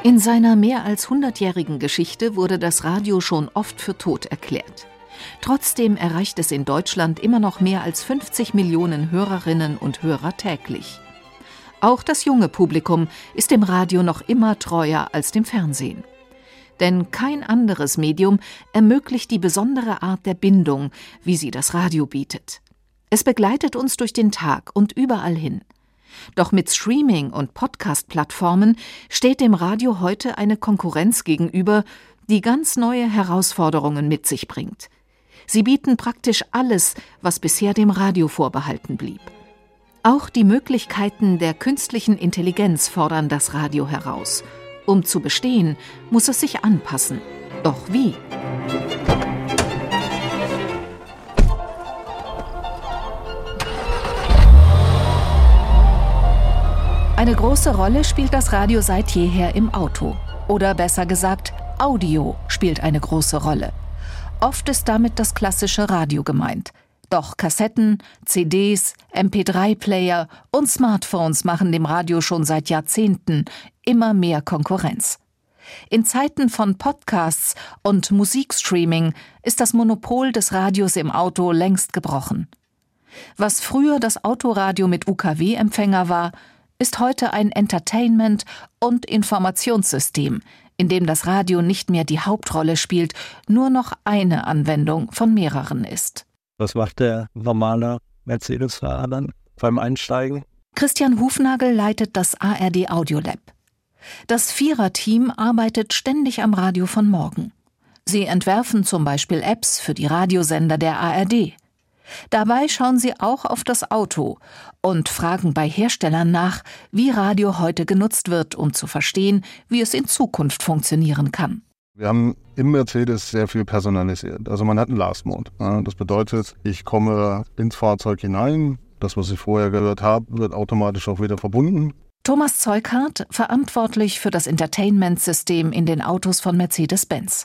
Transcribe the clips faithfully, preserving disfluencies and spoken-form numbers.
In seiner mehr als hundertjährigen Geschichte wurde das Radio schon oft für tot erklärt. Trotzdem erreicht es in Deutschland immer noch mehr als fünfzig Millionen Hörerinnen und Hörer täglich. Auch das junge Publikum ist dem Radio noch immer treuer als dem Fernsehen. Denn kein anderes Medium ermöglicht die besondere Art der Bindung, wie sie das Radio bietet. Es begleitet uns durch den Tag und überall hin. Doch mit Streaming- und Podcast-Plattformen steht dem Radio heute eine Konkurrenz gegenüber, die ganz neue Herausforderungen mit sich bringt. Sie bieten praktisch alles, was bisher dem Radio vorbehalten blieb. Auch die Möglichkeiten der künstlichen Intelligenz fordern das Radio heraus. Um zu bestehen, muss es sich anpassen. Doch wie? Eine große Rolle spielt das Radio seit jeher im Auto. Oder besser gesagt, Audio spielt eine große Rolle. Oft ist damit das klassische Radio gemeint. Doch Kassetten, C Ds, M P drei Player und Smartphones machen dem Radio schon seit Jahrzehnten immer mehr Konkurrenz. In Zeiten von Podcasts und Musikstreaming ist das Monopol des Radios im Auto längst gebrochen. Was früher das Autoradio mit U K W-Empfänger war, ist heute ein Entertainment- und Informationssystem, in dem das Radio nicht mehr die Hauptrolle spielt, nur noch eine Anwendung von mehreren ist. Was macht der normale Mercedes-Fahrer dann beim Einsteigen? Christian Hufnagel leitet das A R D Audiolab. Das Vierer-Team arbeitet ständig am Radio von morgen. Sie entwerfen zum Beispiel Apps für die Radiosender der A R D. Dabei schauen sie auch auf das Auto und fragen bei Herstellern nach, wie Radio heute genutzt wird, um zu verstehen, wie es in Zukunft funktionieren kann. Wir haben im Mercedes sehr viel personalisiert. Also man hat einen Last Mode. Das bedeutet, ich komme ins Fahrzeug hinein. Das, was ich vorher gehört habe, wird automatisch auch wieder verbunden. Thomas Zeughardt, verantwortlich für das Entertainment-System in den Autos von Mercedes-Benz.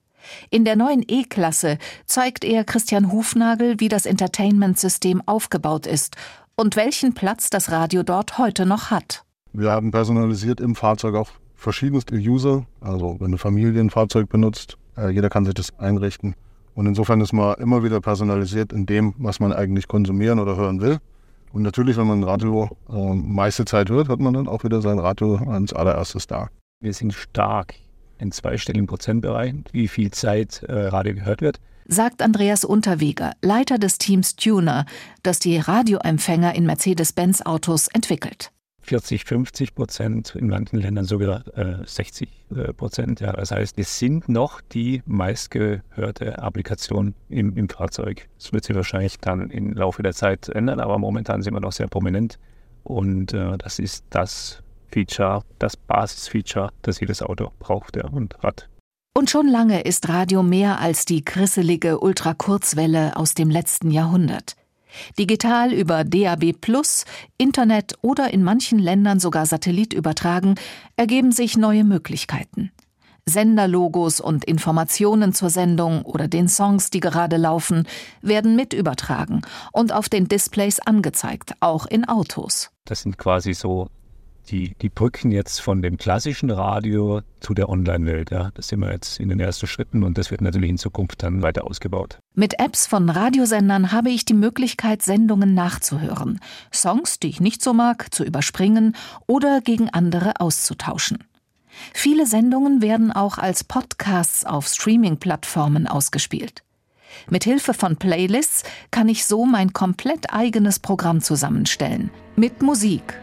In der neuen E-Klasse zeigt er Christian Hufnagel, wie das Entertainment-System aufgebaut ist und welchen Platz das Radio dort heute noch hat. Wir haben personalisiert im Fahrzeug auch verschiedenste User. Also wenn eine Familie ein Fahrzeug benutzt, äh, jeder kann sich das einrichten. Und insofern ist man immer wieder personalisiert in dem, was man eigentlich konsumieren oder hören will. Und natürlich, wenn man ein Radio äh, meiste Zeit hört, hat man dann auch wieder sein Radio als allererstes da. Wir sind stark in zweistelligen Prozentbereichen, wie viel Zeit äh, Radio gehört wird. Sagt Andreas Unterweger, Leiter des Teams Tuner, das die Radioempfänger in Mercedes-Benz-Autos entwickelt. vierzig, fünfzig Prozent, in manchen Ländern sogar äh, sechzig Prozent. Ja. Das heißt, es sind noch die meistgehörte Applikation im, im Fahrzeug. Das wird sich wahrscheinlich dann im Laufe der Zeit ändern, aber momentan sind wir noch sehr prominent. Und äh, das ist das Feature, das Basisfeature, das jedes Auto braucht, ja, und hat. Und schon lange ist Radio mehr als die krisselige Ultrakurzwelle aus dem letzten Jahrhundert. Digital über D A B plus, Internet oder in manchen Ländern sogar Satellit übertragen, ergeben sich neue Möglichkeiten. Senderlogos und Informationen zur Sendung oder den Songs, die gerade laufen, werden mit übertragen und auf den Displays angezeigt, auch in Autos. Das sind quasi so die, die Brücken jetzt von dem klassischen Radio zu der Online-Welt. Ja. Das sind wir jetzt in den ersten Schritten und das wird natürlich in Zukunft dann weiter ausgebaut. Mit Apps von Radiosendern habe ich die Möglichkeit, Sendungen nachzuhören, Songs, die ich nicht so mag, zu überspringen oder gegen andere auszutauschen. Viele Sendungen werden auch als Podcasts auf Streaming-Plattformen ausgespielt. Mit Hilfe von Playlists kann ich so mein komplett eigenes Programm zusammenstellen. Mit Musik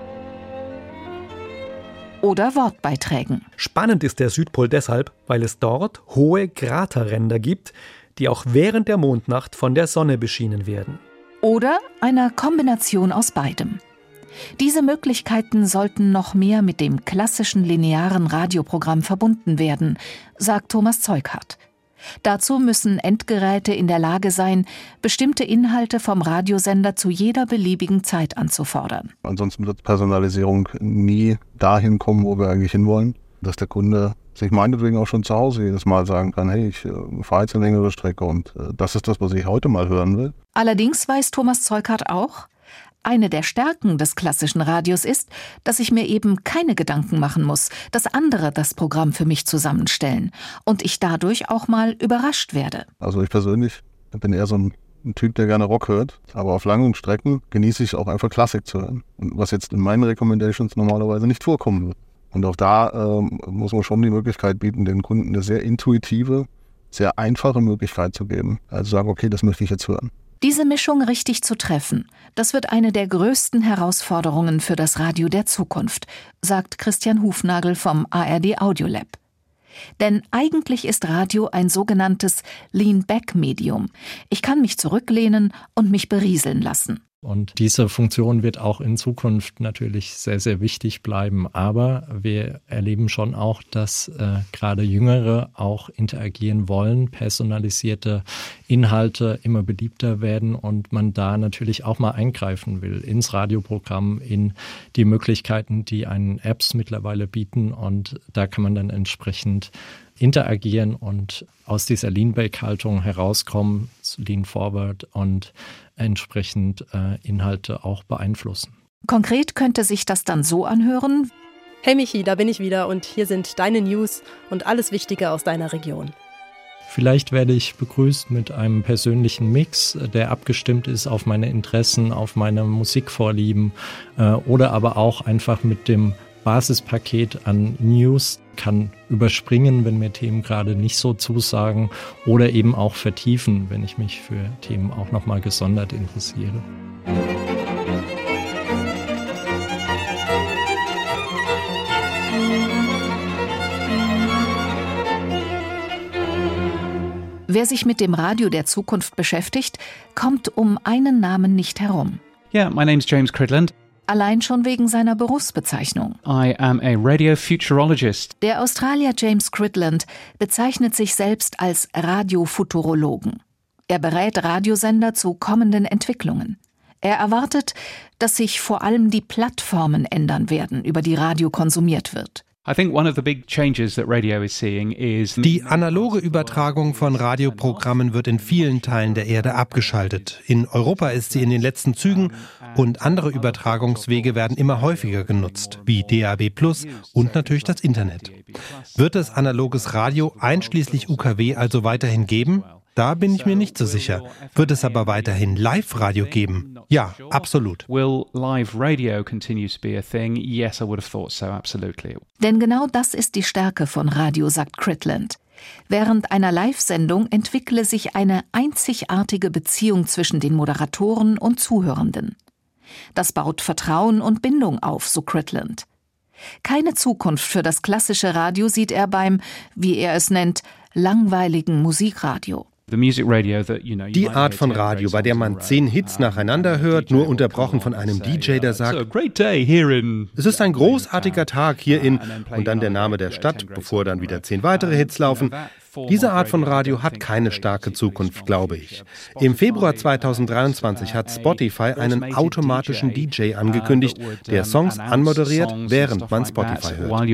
oder Wortbeiträgen. Spannend ist der Südpol deshalb, weil es dort hohe Kraterränder gibt, die auch während der Mondnacht von der Sonne beschienen werden. Oder einer Kombination aus beidem. Diese Möglichkeiten sollten noch mehr mit dem klassischen linearen Radioprogramm verbunden werden, sagt Thomas Zeughardt. Dazu müssen Endgeräte in der Lage sein, bestimmte Inhalte vom Radiosender zu jeder beliebigen Zeit anzufordern. Ansonsten wird Personalisierung nie dahin kommen, wo wir eigentlich hinwollen, dass der Kunde sich meinetwegen auch schon zu Hause jedes Mal sagen kann, hey, ich äh, fahre jetzt eine längere Strecke und äh, das ist das, was ich heute mal hören will. Allerdings weiß Thomas Zeughardt auch, Eine der Stärken des klassischen Radios ist, dass ich mir eben keine Gedanken machen muss, dass andere das Programm für mich zusammenstellen und ich dadurch auch mal überrascht werde. Also ich persönlich bin eher so ein, ein Typ, der gerne Rock hört, aber auf langen Strecken genieße ich auch einfach Klassik zu hören, was jetzt in meinen Recommendations normalerweise nicht vorkommen wird. Und auch da ähm, muss man schon die Möglichkeit bieten, den Kunden eine sehr intuitive, sehr einfache Möglichkeit zu geben. Also sagen, okay, das möchte ich jetzt hören. Diese Mischung richtig zu treffen, das wird eine der größten Herausforderungen für das Radio der Zukunft, sagt Christian Hufnagel vom A R D Audiolab. Denn eigentlich ist Radio ein sogenanntes Lean-Back-Medium. Ich kann mich zurücklehnen und mich berieseln lassen. Und diese Funktion wird auch in Zukunft natürlich sehr, sehr wichtig bleiben. Aber wir erleben schon auch, dass äh, gerade Jüngere auch interagieren wollen, personalisierte Inhalte immer beliebter werden und man da natürlich auch mal eingreifen will ins Radioprogramm, in die Möglichkeiten, die einen Apps mittlerweile bieten. Und da kann man dann entsprechend interagieren und aus dieser Lean-Back-Haltung herauskommen, Lean-Forward und entsprechend äh, Inhalte auch beeinflussen. Konkret könnte sich das dann so anhören: Hey Michi, da bin ich wieder und hier sind deine News und alles Wichtige aus deiner Region. Vielleicht werde ich begrüßt mit einem persönlichen Mix, der abgestimmt ist auf meine Interessen, auf meine Musikvorlieben äh, oder aber auch einfach mit dem Basispaket an News, kann überspringen, wenn mir Themen gerade nicht so zusagen oder eben auch vertiefen, wenn ich mich für Themen auch nochmal gesondert interessiere. Wer sich mit dem Radio der Zukunft beschäftigt, kommt um einen Namen nicht herum. Yeah, my name's James Cridland. Allein schon wegen seiner Berufsbezeichnung. I am a radio futurologist. Der Australier James Cridland bezeichnet sich selbst als Radiofuturologen. Er berät Radiosender zu kommenden Entwicklungen. Er erwartet, dass sich vor allem die Plattformen ändern werden, über die Radio konsumiert wird. Die analoge Übertragung von Radioprogrammen wird in vielen Teilen der Erde abgeschaltet. In Europa ist sie in den letzten Zügen und andere Übertragungswege werden immer häufiger genutzt, wie D A B plus und natürlich das Internet. Wird es analoges Radio einschließlich U K W also weiterhin geben? Da bin ich mir nicht so sicher. Wird es aber weiterhin Live-Radio geben? Ja, absolut. Will live radio continue to be a thing? Yes, I would have thought so, absolutely. Denn genau das ist die Stärke von Radio, sagt Cridland. Während einer Live-Sendung entwickle sich eine einzigartige Beziehung zwischen den Moderatoren und Zuhörenden. Das baut Vertrauen und Bindung auf, so Cridland. Keine Zukunft für das klassische Radio sieht er beim, wie er es nennt, langweiligen Musikradio. Die Art von Radio, bei der man zehn Hits nacheinander hört, nur unterbrochen von einem D J, der sagt, es ist ein großartiger Tag hier in, und dann der Name der Stadt, bevor dann wieder zehn weitere Hits laufen. Diese Art von Radio hat keine starke Zukunft, glaube ich. Im Februar zweitausenddreiundzwanzig hat Spotify einen automatischen D J angekündigt, der Songs anmoderiert, während man Spotify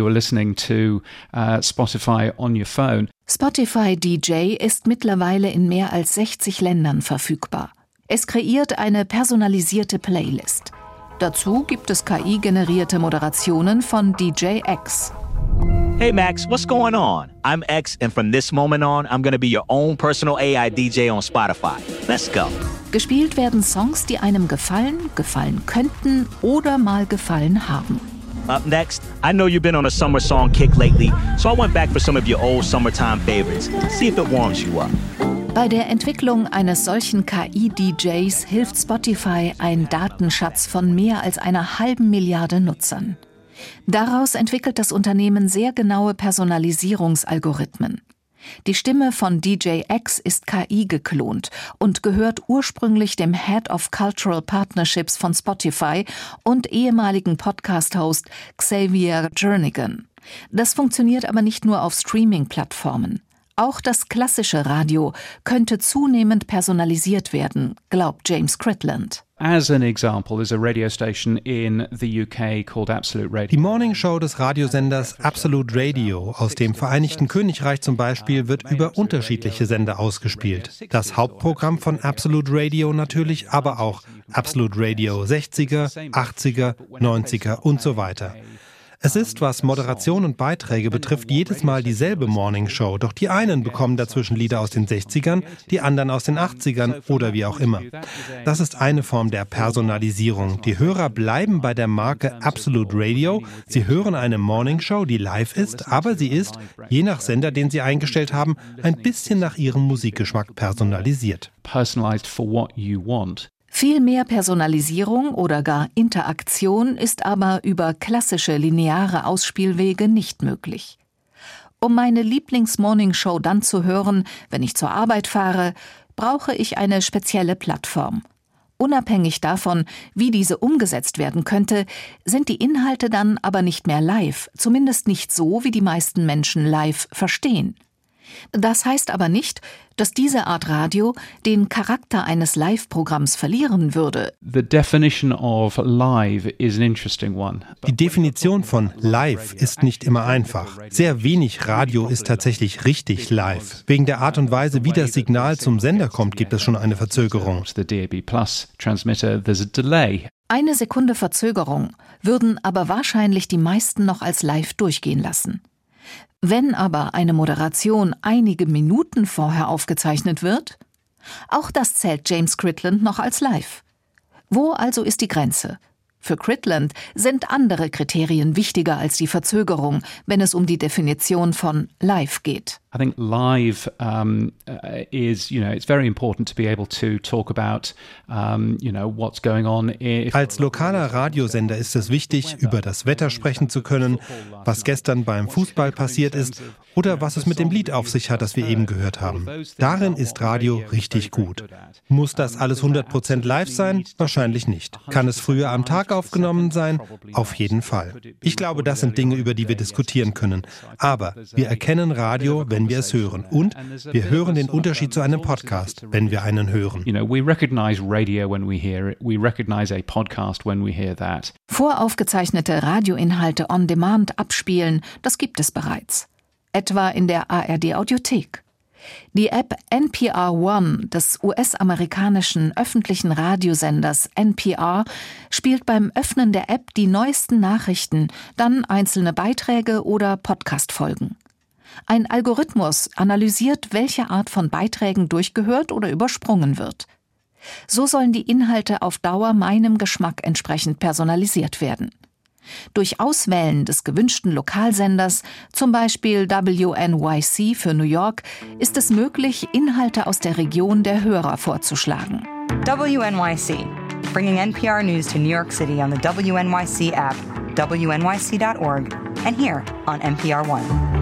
hört. Spotify D J ist mittlerweile in mehr als sechzig Ländern verfügbar. Es kreiert eine personalisierte Playlist. Dazu gibt es K I-generierte Moderationen von D J X. Hey Max, what's going on? I'm X and from this moment on, I'm gonna be your own personal A I D J on Spotify. Let's go. Gespielt werden Songs, die einem gefallen, gefallen könnten oder mal gefallen haben. Up next, I know you've been on a summer song kick lately, so I went back for some of your old summertime favorites. See if it warms you up. Bei der Entwicklung eines solchen K I-D Js hilft Spotify ein Datenschatz von mehr als einer halben Milliarde Nutzern. Daraus entwickelt das Unternehmen sehr genaue Personalisierungsalgorithmen. Die Stimme von D J X ist K I geklont und gehört ursprünglich dem Head of Cultural Partnerships von Spotify und ehemaligen Podcast-Host Xavier Jernigan. Das funktioniert aber nicht nur auf Streaming-Plattformen. Auch das klassische Radio könnte zunehmend personalisiert werden, glaubt James Critland. As an example, there's a radio station in the U K called Absolute Radio. Die Morningshow des Radiosenders Absolute Radio aus dem Vereinigten Königreich zum Beispiel wird über unterschiedliche Sender ausgespielt. Das Hauptprogramm von Absolute Radio natürlich, aber auch Absolute Radio sechziger, achtziger, neunziger und so weiter. Es ist, was Moderation und Beiträge betrifft, jedes Mal dieselbe Morningshow, doch die einen bekommen dazwischen Lieder aus den sechzigern, die anderen aus den achtzigern oder wie auch immer. Das ist eine Form der Personalisierung. Die Hörer bleiben bei der Marke Absolute Radio. Sie hören eine Morningshow, die live ist, aber sie ist, je nach Sender, den sie eingestellt haben, ein bisschen nach ihrem Musikgeschmack personalisiert. Personalized for what you want. Viel mehr Personalisierung oder gar Interaktion ist aber über klassische lineare Ausspielwege nicht möglich. Um meine Lieblings-Morningshow dann zu hören, wenn ich zur Arbeit fahre, brauche ich eine spezielle Plattform. Unabhängig davon, wie diese umgesetzt werden könnte, sind die Inhalte dann aber nicht mehr live, zumindest nicht so, wie die meisten Menschen live verstehen. Das heißt aber nicht, dass diese Art Radio den Charakter eines Live-Programms verlieren würde. The definition of live is an interesting one. Die Definition von live ist nicht immer einfach. Sehr wenig Radio ist tatsächlich richtig live. Wegen der Art und Weise, wie das Signal zum Sender kommt, gibt es schon eine Verzögerung. The D A B Plus transmitter, there's a delay. Eine Sekunde Verzögerung würden aber wahrscheinlich die meisten noch als live durchgehen lassen. Wenn aber eine Moderation einige Minuten vorher aufgezeichnet wird, auch das zählt James Critland noch als live. Wo also ist die Grenze? Für Critland sind andere Kriterien wichtiger als die Verzögerung, wenn es um die Definition von live geht. I think live um, uh, is, you know, it's very important to be able to talk about, um, you know, what's going on. Als lokaler Radiosender ist es wichtig, über das Wetter sprechen zu können, was gestern beim Fußball passiert ist oder was es mit dem Lied auf sich hat, das wir eben gehört haben. Darin ist Radio richtig gut. Muss das alles hundert Prozent live sein? Wahrscheinlich nicht. Kann es früher am Tag aufgenommen sein? Auf jeden Fall. Ich glaube, das sind Dinge, über die wir diskutieren können. Aber wir erkennen Radio, wenn wir es hören. Und wir hören den Unterschied zu einem Podcast, wenn wir einen hören. You know, we recognize radio when we hear it. We recognize a podcast when we hear that. Voraufgezeichnete Radioinhalte on demand abspielen, das gibt es bereits. Etwa in der A R D-Audiothek. Die App N P R One des U S-amerikanischen öffentlichen Radiosenders N P R spielt beim Öffnen der App die neuesten Nachrichten, dann einzelne Beiträge oder Podcast-Folgen. Ein Algorithmus analysiert, welche Art von Beiträgen durchgehört oder übersprungen wird. So sollen die Inhalte auf Dauer meinem Geschmack entsprechend personalisiert werden. Durch Auswählen des gewünschten Lokalsenders, zum Beispiel W N Y C für New York, ist es möglich, Inhalte aus der Region der Hörer vorzuschlagen. W N Y C, bringing N P R News to New York City on the W N Y C app, W N Y C dot org and here on N P R One.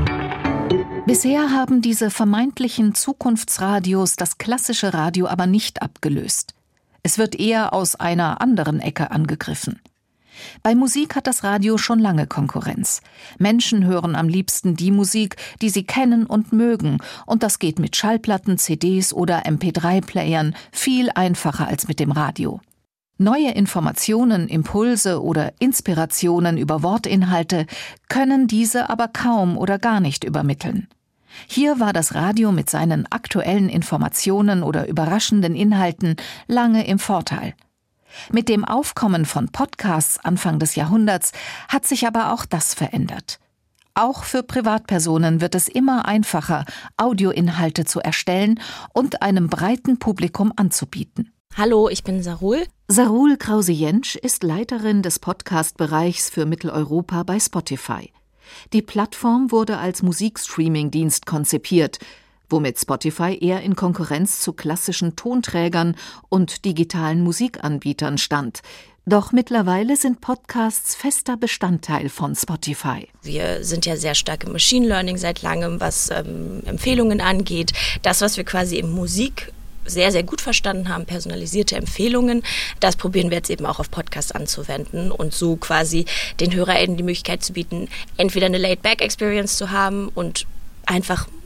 Bisher haben diese vermeintlichen Zukunftsradios das klassische Radio aber nicht abgelöst. Es wird eher aus einer anderen Ecke angegriffen. Bei Musik hat das Radio schon lange Konkurrenz. Menschen hören am liebsten die Musik, die sie kennen und mögen, und das geht mit Schallplatten, C Ds oder M P drei Playern viel einfacher als mit dem Radio. Neue Informationen, Impulse oder Inspirationen über Wortinhalte können diese aber kaum oder gar nicht übermitteln. Hier war das Radio mit seinen aktuellen Informationen oder überraschenden Inhalten lange im Vorteil. Mit dem Aufkommen von Podcasts Anfang des Jahrhunderts hat sich aber auch das verändert. Auch für Privatpersonen wird es immer einfacher, Audioinhalte zu erstellen und einem breiten Publikum anzubieten. Hallo, ich bin Sarul. Sarul Krause-Jentsch ist Leiterin des Podcast-Bereichs für Mitteleuropa bei Spotify. Die Plattform wurde als Musikstreaming-Dienst konzipiert, womit Spotify eher in Konkurrenz zu klassischen Tonträgern und digitalen Musikanbietern stand. Doch mittlerweile sind Podcasts fester Bestandteil von Spotify. Wir sind ja sehr stark im Machine Learning seit langem, was ähm, Empfehlungen angeht. Das, was wir quasi in Musik sehr, sehr gut verstanden haben, personalisierte Empfehlungen, das probieren wir jetzt eben auch auf Podcasts anzuwenden und so quasi den HörerInnen die Möglichkeit zu bieten, entweder eine Laid-Back-Experience zu haben und einfach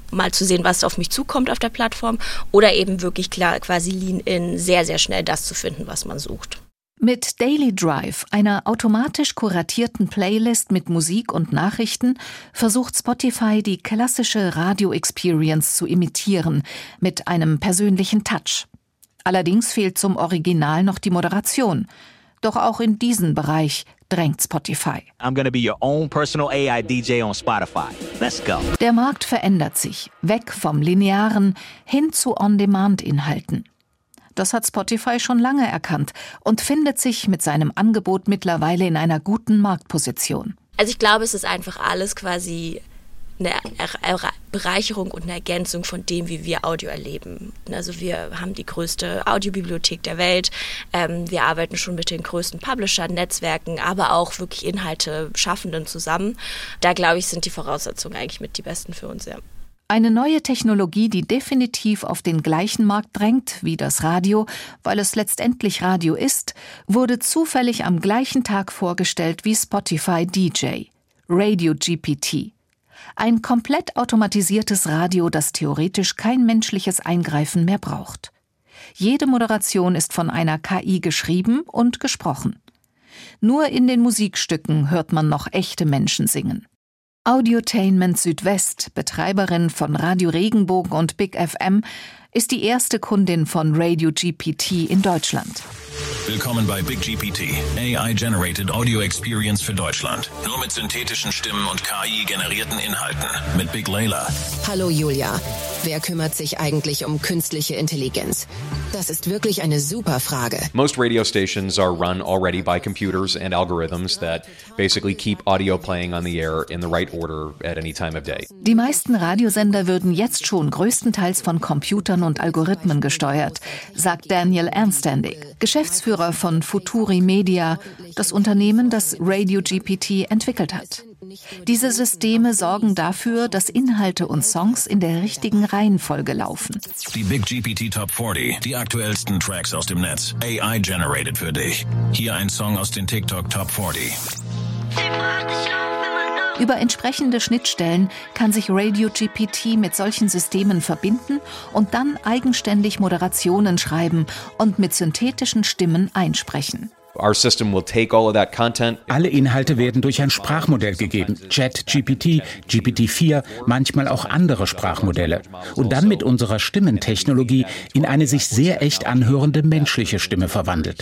mal zu sehen, was auf mich zukommt auf der Plattform, oder eben wirklich klar quasi Lean-in, sehr, sehr schnell das zu finden, was man sucht. Mit Daily Drive, einer automatisch kuratierten Playlist mit Musik und Nachrichten, versucht Spotify, die klassische Radio-Experience zu imitieren, mit einem persönlichen Touch. Allerdings fehlt zum Original noch die Moderation. Doch auch in diesen Bereich drängt Spotify. I'm gonna be your own personal A I D J on Spotify. Let's go. Der Markt verändert sich, weg vom Linearen hin zu On-Demand-Inhalten. Das hat Spotify schon lange erkannt und findet sich mit seinem Angebot mittlerweile in einer guten Marktposition. Also ich glaube, es ist einfach alles quasi eine Bereicherung und eine Ergänzung von dem, wie wir Audio erleben. Also wir haben die größte Audiobibliothek der Welt, ähm, wir arbeiten schon mit den größten Publishern, Netzwerken, aber auch wirklich Inhalte Schaffenden zusammen. Da, glaube ich, sind die Voraussetzungen eigentlich mit die besten für uns, ja. Eine neue Technologie, die definitiv auf den gleichen Markt drängt wie das Radio, weil es letztendlich Radio ist, wurde zufällig am gleichen Tag vorgestellt wie Spotify D J, Radio G P T. Ein komplett automatisiertes Radio, das theoretisch kein menschliches Eingreifen mehr braucht. Jede Moderation ist von einer K I geschrieben und gesprochen. Nur in den Musikstücken hört man noch echte Menschen singen. Audiotainment Südwest, Betreiberin von Radio Regenbogen und Big F M, ist die erste Kundin von Radio G P T in Deutschland. Willkommen bei Big G P T, A I-Generated Audio Experience für Deutschland. Nur mit synthetischen Stimmen und K I-generierten Inhalten. Mit Big Layla. Hallo Julia. Wer kümmert sich eigentlich um künstliche Intelligenz? Das ist wirklich eine super Frage. Most radio stations are run already by computers and algorithms that basically keep audio playing on the air in the right order at any time of day. Die meisten Radiosender würden jetzt schon größtenteils von Computern und Algorithmen gesteuert, sagt Daniel Ernstandig, Geschäftsführer von Futuri Media, das Unternehmen, das Radio G P T entwickelt hat. Diese Systeme sorgen dafür, dass Inhalte und Songs in der richtigen Reihenfolge laufen. Die Big G P T Top vierzig, die aktuellsten Tracks aus dem Netz, A I-generated für dich. Hier ein Song aus den TikTok Top vierzig. Über entsprechende Schnittstellen kann sich Radio G P T mit solchen Systemen verbinden und dann eigenständig Moderationen schreiben und mit synthetischen Stimmen einsprechen. Alle Inhalte werden durch ein Sprachmodell gegeben, Chat G P T, G P T vier, manchmal auch andere Sprachmodelle. Und dann mit unserer Stimmentechnologie in eine sich sehr echt anhörende menschliche Stimme verwandelt.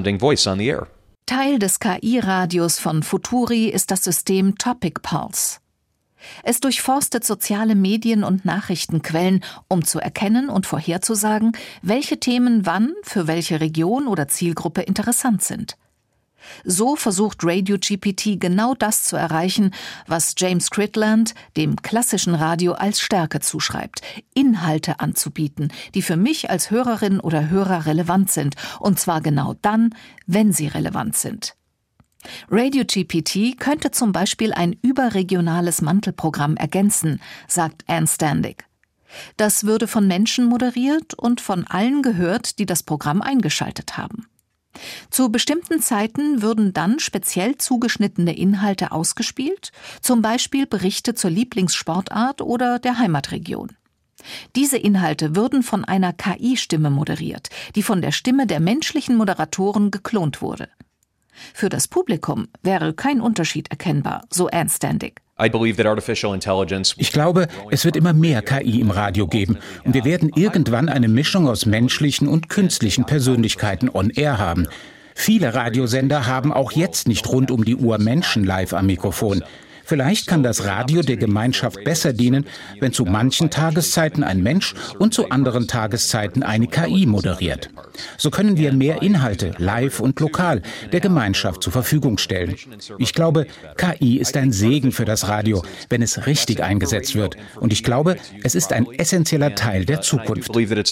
Teil des K I-Radios von Futuri ist das System Topic Pulse. Es durchforstet soziale Medien und Nachrichtenquellen, um zu erkennen und vorherzusagen, welche Themen wann für welche Region oder Zielgruppe interessant sind. So versucht Radio G P T genau das zu erreichen, was James Critland dem klassischen Radio als Stärke zuschreibt: Inhalte anzubieten, die für mich als Hörerin oder Hörer relevant sind, und zwar genau dann, wenn sie relevant sind. Radio G P T könnte zum Beispiel ein überregionales Mantelprogramm ergänzen, sagt Ernstandig. Das würde von Menschen moderiert und von allen gehört, die das Programm eingeschaltet haben. Zu bestimmten Zeiten würden dann speziell zugeschnittene Inhalte ausgespielt, zum Beispiel Berichte zur Lieblingssportart oder der Heimatregion. Diese Inhalte würden von einer K I-Stimme moderiert, die von der Stimme der menschlichen Moderatoren geklont wurde. Für das Publikum wäre kein Unterschied erkennbar, so Ernstandig. Ich glaube, es wird immer mehr K I im Radio geben und wir werden irgendwann eine Mischung aus menschlichen und künstlichen Persönlichkeiten on air haben. Viele Radiosender haben auch jetzt nicht rund um die Uhr Menschen live am Mikrofon. Vielleicht kann das Radio der Gemeinschaft besser dienen, wenn zu manchen Tageszeiten ein Mensch und zu anderen Tageszeiten eine K I moderiert. So können wir mehr Inhalte, live und lokal, der Gemeinschaft zur Verfügung stellen. Ich glaube, K I ist ein Segen für das Radio, wenn es richtig eingesetzt wird. Und ich glaube, es ist ein essentieller Teil der Zukunft.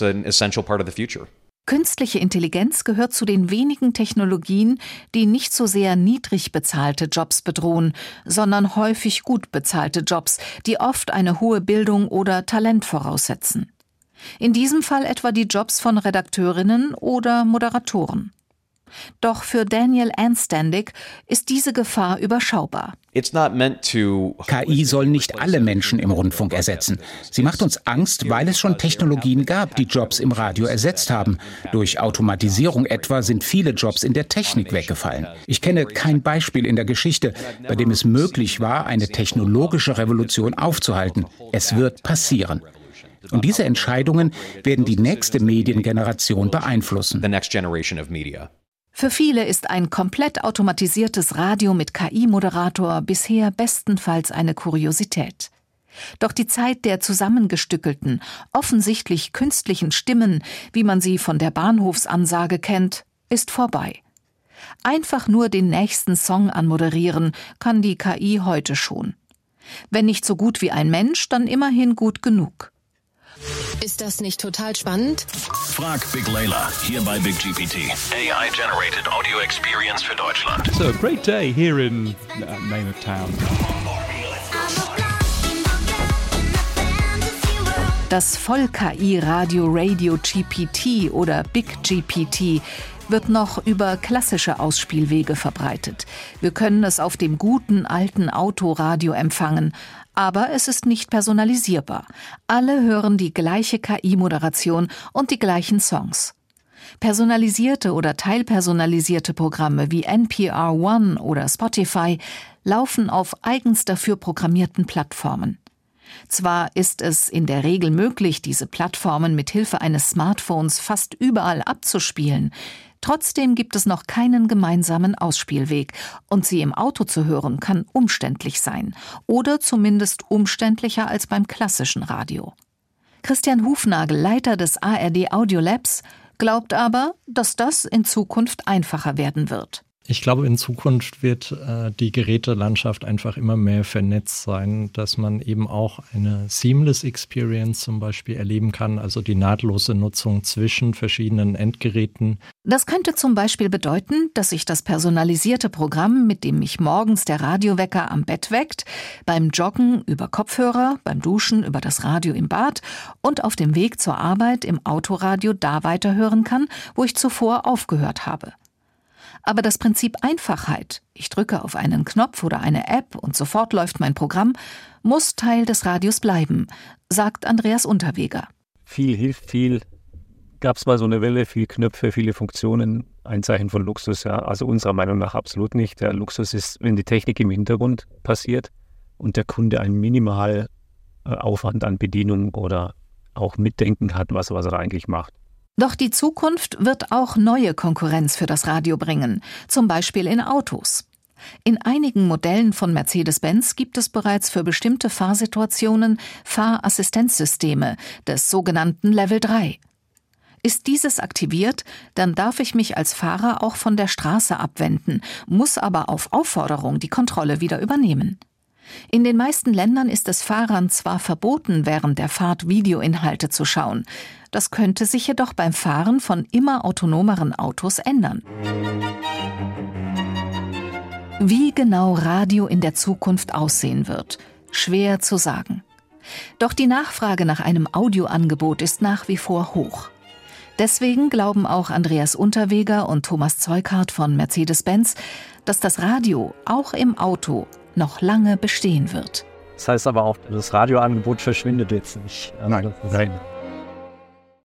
Künstliche Intelligenz gehört zu den wenigen Technologien, die nicht so sehr niedrig bezahlte Jobs bedrohen, sondern häufig gut bezahlte Jobs, die oft eine hohe Bildung oder Talent voraussetzen. In diesem Fall etwa die Jobs von Redakteurinnen oder Moderatoren. Doch für Daniel Anstandig ist diese Gefahr überschaubar. K I soll nicht alle Menschen im Rundfunk ersetzen. Sie macht uns Angst, weil es schon Technologien gab, die Jobs im Radio ersetzt haben. Durch Automatisierung etwa sind viele Jobs in der Technik weggefallen. Ich kenne kein Beispiel in der Geschichte, bei dem es möglich war, eine technologische Revolution aufzuhalten. Es wird passieren. Und diese Entscheidungen werden die nächste Mediengeneration beeinflussen. Für viele ist ein komplett automatisiertes Radio mit K I-Moderator bisher bestenfalls eine Kuriosität. Doch die Zeit der zusammengestückelten, offensichtlich künstlichen Stimmen, wie man sie von der Bahnhofsansage kennt, ist vorbei. Einfach nur den nächsten Song anmoderieren kann die K I heute schon. Wenn nicht so gut wie ein Mensch, dann immerhin gut genug. Ist das nicht total spannend? Frag Big Layla hier bei Big G P T. A I-generated Audio Experience für Deutschland. So, great day here in uh, name of town. Das Voll-K I-Radio Radio G P T oder Big G P T wird noch über klassische Ausspielwege verbreitet. Wir können es auf dem guten alten Autoradio empfangen, aber es ist nicht personalisierbar. Alle hören die gleiche K I-Moderation und die gleichen Songs. Personalisierte oder teilpersonalisierte Programme wie N P R One oder Spotify laufen auf eigens dafür programmierten Plattformen. Zwar ist es in der Regel möglich, diese Plattformen mit Hilfe eines Smartphones fast überall abzuspielen, trotzdem gibt es noch keinen gemeinsamen Ausspielweg und sie im Auto zu hören kann umständlich sein oder zumindest umständlicher als beim klassischen Radio. Christian Hufnagel, Leiter des A R D Audio Labs, glaubt aber, dass das in Zukunft einfacher werden wird. Ich glaube, in Zukunft wird äh, die Gerätelandschaft einfach immer mehr vernetzt sein, dass man eben auch eine Seamless Experience zum Beispiel erleben kann, also die nahtlose Nutzung zwischen verschiedenen Endgeräten. Das könnte zum Beispiel bedeuten, dass sich das personalisierte Programm, mit dem mich morgens der Radiowecker am Bett weckt, beim Joggen über Kopfhörer, beim Duschen über das Radio im Bad und auf dem Weg zur Arbeit im Autoradio da weiterhören kann, wo ich zuvor aufgehört habe. Aber das Prinzip Einfachheit, ich drücke auf einen Knopf oder eine App und sofort läuft mein Programm, muss Teil des Radios bleiben, sagt Andreas Unterweger. Viel hilft viel. Gab es mal so eine Welle, viele Knöpfe, viele Funktionen, ein Zeichen von Luxus, ja. Also unserer Meinung nach absolut nicht. Der Luxus ist, wenn die Technik im Hintergrund passiert und der Kunde einen Minimalaufwand an Bedienung oder auch Mitdenken hat, was, was er eigentlich macht. Doch die Zukunft wird auch neue Konkurrenz für das Radio bringen, zum Beispiel in Autos. In einigen Modellen von Mercedes-Benz gibt es bereits für bestimmte Fahrsituationen Fahrassistenzsysteme des sogenannten Level drei. Ist dieses aktiviert, dann darf ich mich als Fahrer auch von der Straße abwenden, muss aber auf Aufforderung die Kontrolle wieder übernehmen. In den meisten Ländern ist es Fahrern zwar verboten, während der Fahrt Videoinhalte zu schauen. Das könnte sich jedoch beim Fahren von immer autonomeren Autos ändern. Wie genau Radio in der Zukunft aussehen wird, schwer zu sagen. Doch die Nachfrage nach einem Audioangebot ist nach wie vor hoch. Deswegen glauben auch Andreas Unterweger und Thomas Zeughardt von Mercedes-Benz, dass das Radio auch im Auto noch lange bestehen wird. Das heißt aber auch, das Radioangebot verschwindet jetzt nicht. Nein. Nein.